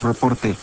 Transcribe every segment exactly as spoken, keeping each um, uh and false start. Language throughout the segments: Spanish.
Reporte.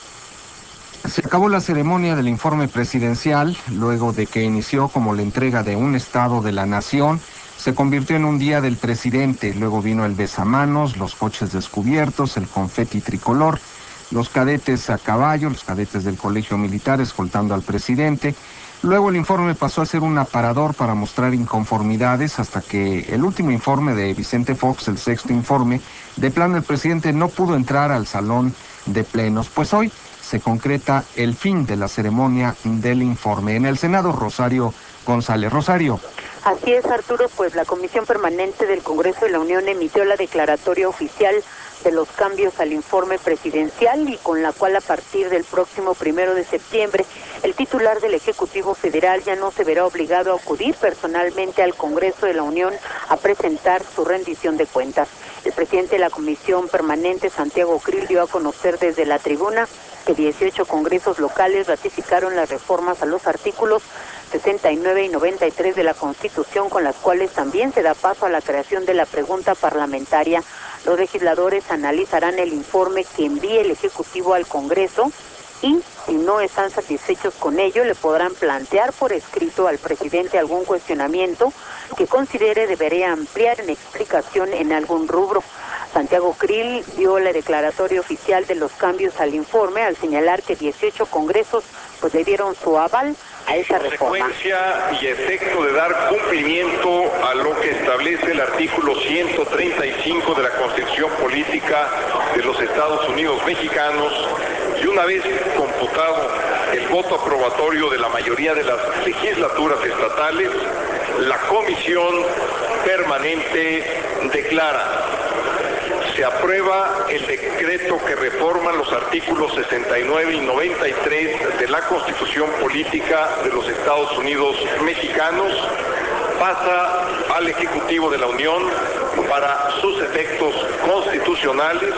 Se acabó la ceremonia del informe presidencial, luego de que inició como la entrega de un estado de la nación, se convirtió en un día del presidente, luego vino el besamanos, los coches descubiertos, el confeti tricolor, los cadetes a caballo, los cadetes del colegio militar escoltando al presidente. Luego el informe pasó a ser un aparador para mostrar inconformidades hasta que el último informe de Vicente Fox, el sexto informe, de plano el presidente no pudo entrar al salón de plenos. Pues hoy se concreta el fin de la ceremonia del informe. En el Senado, Rosario González. Rosario. Así es, Arturo, pues la Comisión Permanente del Congreso de la Unión emitió la declaratoria oficial de los cambios al informe presidencial y con la cual a partir del próximo primero de septiembre el titular del Ejecutivo Federal ya no se verá obligado a acudir personalmente al Congreso de la Unión a presentar su rendición de cuentas. El presidente de la Comisión Permanente, Santiago Krill, dio a conocer desde la tribuna que dieciocho congresos locales ratificaron las reformas a los artículos sesenta y nueve y noventa y tres de la Constitución, con las cuales también se da paso a la creación de la pregunta parlamentaria. Los legisladores analizarán el informe que envíe el Ejecutivo al Congreso y, si no están satisfechos con ello, le podrán plantear por escrito al presidente algún cuestionamiento que considere debería ampliar en explicación en algún rubro. Santiago Krill dio la declaratoria oficial de los cambios al informe al señalar que dieciocho congresos pues le dieron su aval a esa reforma. Consecuencia y efecto de dar cumplimiento a lo que establece el artículo ciento treinta y cinco de la Constitución Política de los Estados Unidos Mexicanos, y una vez computado el voto aprobatorio de la mayoría de las legislaturas estatales, la Comisión Permanente declara: se aprueba el decreto que reforma los artículos sesenta y nueve y noventa y tres de la Constitución Política de los Estados Unidos Mexicanos, pasa al Ejecutivo de la Unión para sus efectos constitucionales.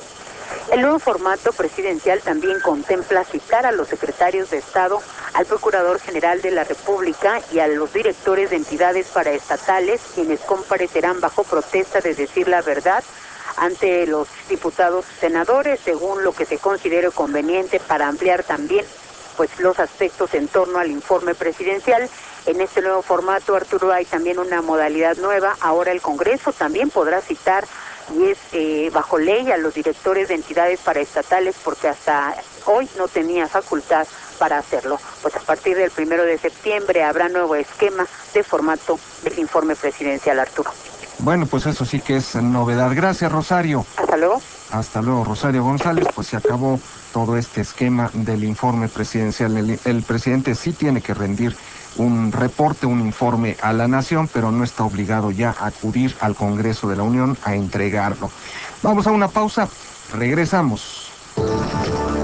El nuevo formato presidencial también contempla citar a los secretarios de Estado, al Procurador General de la República y a los directores de entidades paraestatales, quienes comparecerán bajo protesta de decir la verdad ante los diputados y senadores, según lo que se considere conveniente, para ampliar también pues los aspectos en torno al informe presidencial. En este nuevo formato, Arturo, hay también una modalidad nueva. Ahora el Congreso también podrá citar, y es eh, bajo ley, a los directores de entidades paraestatales, porque hasta hoy no tenía facultad para hacerlo. Pues a partir del primero de septiembre habrá nuevo esquema de formato del informe presidencial, Arturo. Bueno, pues eso sí que es novedad. Gracias, Rosario. Hasta luego. Hasta luego, Rosario González. Pues se acabó todo este esquema del informe presidencial. El, el presidente sí tiene que rendir un reporte, un informe a la nación, pero no está obligado ya a acudir al Congreso de la Unión a entregarlo. Vamos a una pausa. Regresamos.